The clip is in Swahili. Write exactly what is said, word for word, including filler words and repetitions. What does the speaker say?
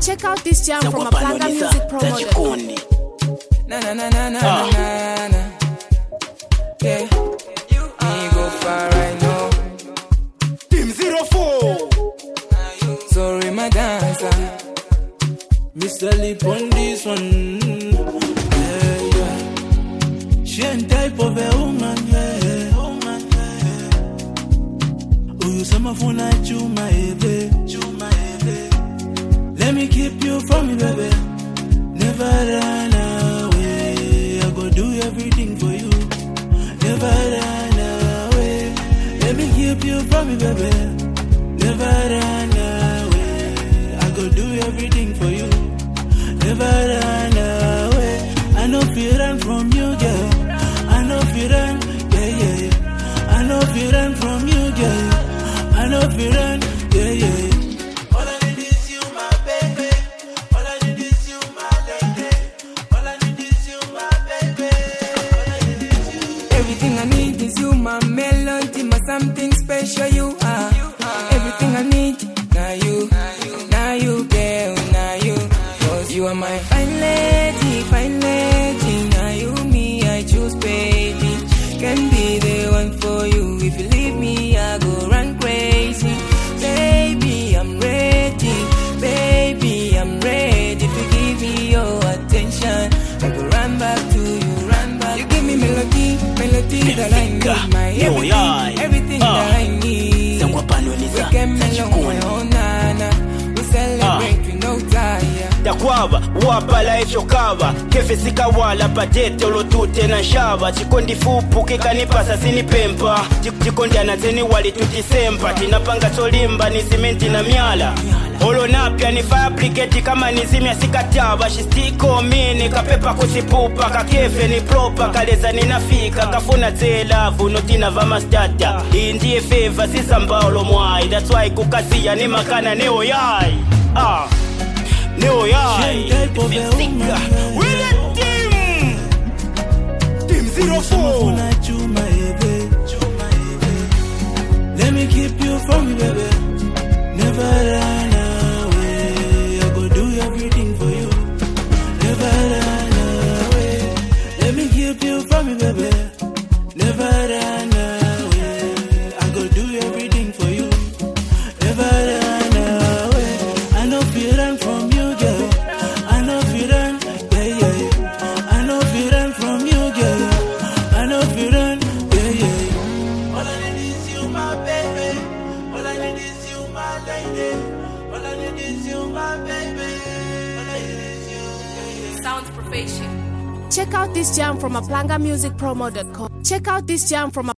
Check out this jam from Aplanga Music Promoter. Na na na na na na na na. Yeah, me go far right now. Team zero four. Sorry, my dancer. Mister Lip on this one. Yeah, yeah. She ain't type of a woman, yeah. Woman, yeah. Oh, you some phone at you, my baby. Chuma, baby. Let me keep you from me, baby. Never run away. I go do everything for you. Never run away. Let me keep you from me, baby. Never run away. I go do everything for you. Never run away. I know if you run from you, girl. I know if you run, yeah, yeah, yeah. I know if you run from you, girl. I know if you run, yeah, yeah. All I need is you, my baby. All I need is you, my lady. All I need is you, my baby. All I need is you. Everything I need is you, my melody, my something special you are. Everything I need, now you, now you, girl, now you. Cause you are my fine lady, fine lady. Now you, me, I choose, baby. Can be the one for you. If you leave me, I go run crazy. Baby, I'm ready. Baby, I'm ready. If you give me your attention, I go run back to you, run back. You give me melody, melody that I need. My everything, everything that I need. We can melon, my own nana. We celebrate with no tire. Dakwaba, wapa life yokaba. Kefe sika wala patete olotute na shaba. Chikondi fupu kika nipasa sinipempa. Chikondi anazeni wali tutisempa. Tinapanga solimba ni simenti na miala. Olo napia ni fabricate kama nizimia sikataba. She stick on me ni kapepa kusipupa. Kakefe ni proper kaleza ninafika. Kafuna zelavu notina vama stata. Indie favor sisamba olo mwai. That's why kukasiya ni makana neo yai. Ah. Neo yai. We're the team. Team zero four. Let me keep you from me, baby. Never run away. I go do everything for you. Never run away. Let me keep you from me, baby. Never run away. I go do everything for you. Never run away. I know if you run from you, girl. I know if you run, yeah, yeah, yeah. I know if you run from you, girl. I know if you run, yeah, yeah, yeah. All I need is you, my baby. All I need is you, my lady. All I need is you, my baby. All I need is you, yeah, yeah. Sounds Profession. Check out this jam from Aplanga Music Promo dot com. Check out this jam from